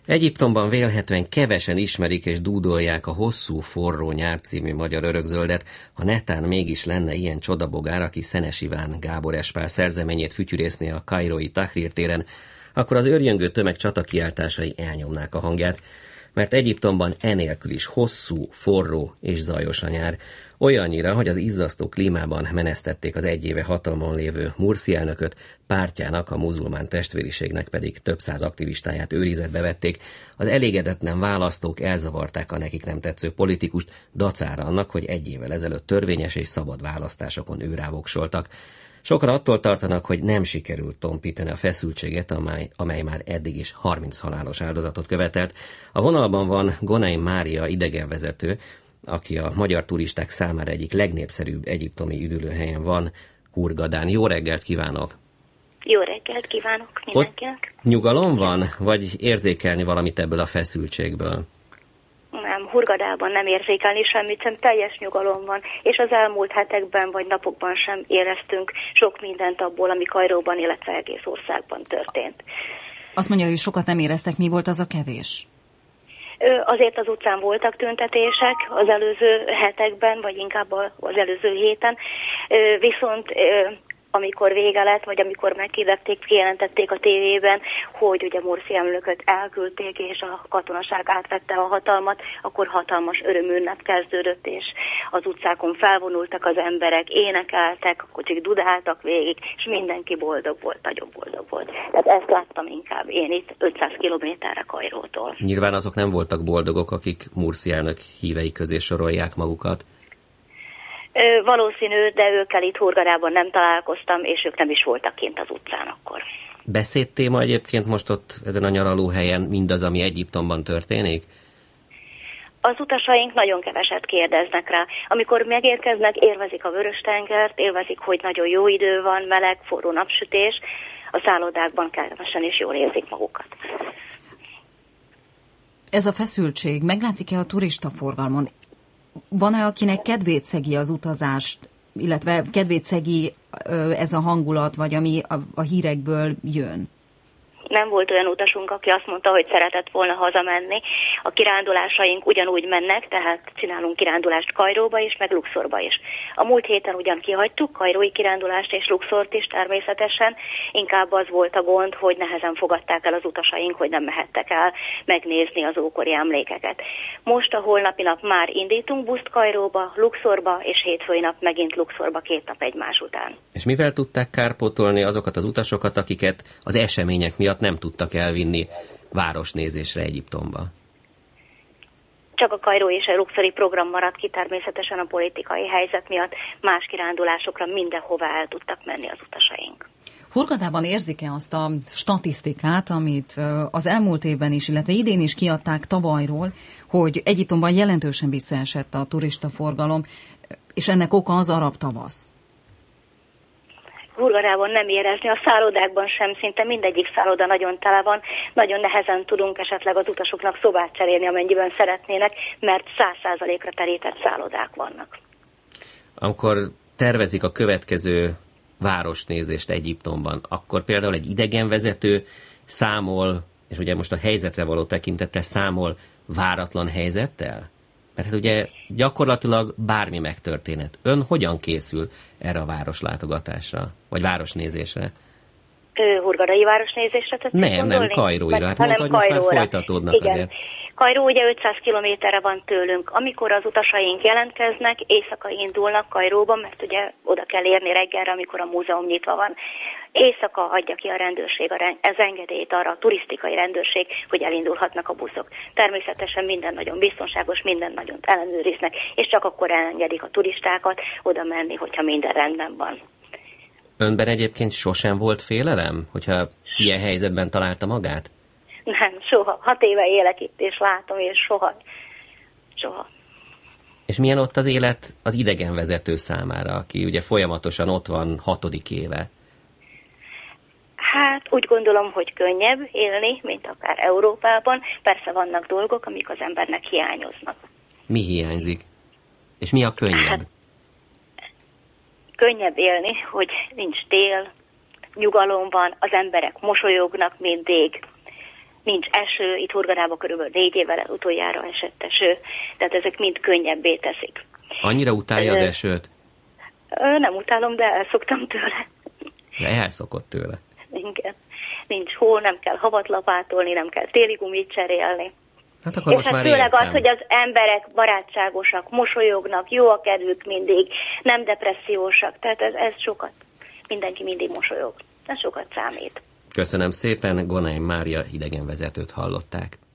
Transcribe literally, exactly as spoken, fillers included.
Egyiptomban vélhetően kevesen ismerik és dúdolják a Hosszú forró nyár című magyar örökzöldet, ha netán mégis lenne ilyen csodabogár, aki Szenes Iván Gábor Espál szerzeményét fütyürészné a kairói Tahrir téren, akkor az őrjöngő tömeg csatakiáltásai elnyomnák a hangját, mert Egyiptomban enélkül is hosszú, forró és zajos a nyár. Olyannyira, hogy az izzasztó klímában menesztették az egy éve hatalmon lévő Mursi elnököt, pártjának, a muzulmán testvériségnek pedig több száz aktivistáját őrizetbe vették. Az elégedetlen választók elzavarták a nekik nem tetsző politikust, dacára annak, hogy egy évvel ezelőtt törvényes és szabad választásokon ő rávoksoltak. Sokan attól tartanak, hogy nem sikerült tompítani a feszültséget, amely, amely már eddig is harminc halálos áldozatot követelt. A vonalban van Gonaim Mária idegenvezető, aki a magyar turisták számára egyik legnépszerűbb egyiptomi üdülőhelyen van, Hurgadán. Jó reggelt kívánok! Jó reggelt kívánok mindenkinek! Ott nyugalom van, vagy érzékelni valamit ebből a feszültségből? Nem, Hurgadában nem érzékelni semmit, sem teljes nyugalom van, és az elmúlt hetekben vagy napokban sem éreztünk sok mindent abból, ami Kairóban, illetve egész országban történt. Azt mondja, hogy sokat nem éreztek, mi volt az a kevés? Azért az utcán voltak tüntetések az előző hetekben, vagy inkább az előző héten, viszont amikor vége lett, vagy amikor meghirdették, kijelentették a tévében, hogy ugye Mursi elnököt elküldték, és a katonaság átvette a hatalmat, akkor hatalmas örömünnep kezdődött, és az utcákon felvonultak az emberek, énekeltek, a kocsik dudáltak végig, és mindenki boldog volt, nagyon boldog volt. Tehát ezt láttam inkább én itt ötszáz kilométerre Kairótól. Nyilván azok nem voltak boldogok, akik Mursi elnök hívei közé sorolják magukat. Ö, valószínű, de őkkel itt Hurgadában nem találkoztam, és ők nem is voltak kint az utcán akkor. Beszédtéma egyébként most ott ezen a nyaralóhelyen mindaz, ami Egyiptomban történik? Az utasaink nagyon keveset kérdeznek rá. Amikor megérkeznek, élvezik a Vörös-tengert, élvezik, hogy nagyon jó idő van, meleg, forró napsütés, a szállodákban kellemesen is jól érzik magukat. Ez a feszültség meglátszik-e a turista forgalmon? Van-e, akinek kedvét szegi az utazást, illetve kedvét szegi ez a hangulat, vagy ami a, a hírekből jön? Nem volt olyan utasunk, aki azt mondta, hogy szeretett volna hazamenni. A kirándulásaink ugyanúgy mennek, tehát csinálunk kirándulást Kairóba is, meg Luxorba is. A múlt héten ugyan kihagytuk kairói kirándulást és Luxort is természetesen, inkább az volt a gond, hogy nehezen fogadták el az utasaink, hogy nem mehettek el megnézni az ókori emlékeket. Most a holnapi nap már indítunk buszt Kairóba, Luxorba, és hétfői nap megint Luxorba, két nap egymás után. És mivel tudták kárpótolni azokat az utasokat, akiket az események miatt nem tudtak elvinni városnézésre Egyiptomba? Csak a Kairó és a luxori program maradt ki, természetesen a politikai helyzet miatt más kirándulásokra mindenhova el tudtak menni az utasaink. Hurgadában érzik-e azt a statisztikát, amit az elmúlt évben is, illetve idén is kiadták tavalyról, hogy Egyiptomban jelentősen visszaesett a turistaforgalom, és ennek oka az arab tavasz? Hurgadában nem érezni, a szállodákban sem, szinte mindegyik szálloda nagyon tele van, nagyon nehezen tudunk esetleg az utasoknak szobát cserélni, amennyiben szeretnének, mert száz százalékra terített szállodák vannak. Amikor tervezik a következő városnézést Egyiptomban, akkor például egy idegenvezető számol, és ugye most a helyzetre való tekintettel számol váratlan helyzettel? Mert hát ugye gyakorlatilag bármi megtörténhet. Ön hogyan készül erre a városlátogatásra, vagy városnézésre? Ő, hurgadai városnézésre tetszik Nem, gondolni? nem, Kairóira. Hát mondta, hogy most már folytatódnak Igen. azért. Kairó ugye ötszáz kilométerre van tőlünk. Amikor az utasaink jelentkeznek, éjszaka indulnak Kairóban, mert ugye oda kell érni reggelre, amikor a múzeum nyitva van. Éjszaka adja ki a rendőrség az engedélyt arra, a turisztikai rendőrség, hogy elindulhatnak a buszok. Természetesen minden nagyon biztonságos, minden nagyon ellenőriznek, és csak akkor elengedik a turistákat oda menni, hogyha minden rendben van. Önben egyébként sosem volt félelem, hogyha ilyen helyzetben találta magát? Nem, soha. Hat éve élek itt, és látom, és soha. Soha. És milyen ott az élet az idegenvezető számára, aki ugye folyamatosan ott van hatodik éve? Hát úgy gondolom, hogy könnyebb élni, mint akár Európában. Persze vannak dolgok, amik az embernek hiányoznak. Mi hiányzik? És mi a könnyebb? Hát, könnyebb élni, hogy nincs tél, nyugalom van, az emberek mosolyognak mindig, nincs eső, itt Hurgadában körülbelül négy évvel utoljára esett eső, tehát ezek mind könnyebbé teszik. Annyira utálja az esőt? Nem utálom, de elszoktam tőle. De elszokott tőle. Igen. Nincs hó, nem kell havat lapátolni, nem kell téli gumit cserélni. Hát akkor és most hát már főleg értem. az, hogy az emberek barátságosak, mosolyognak, jó a kedvük mindig, nem depressziósak, tehát ez, ez sokat, mindenki mindig mosolyog. Ez sokat számít. Köszönöm szépen, Gonay Mária idegenvezetőt hallották.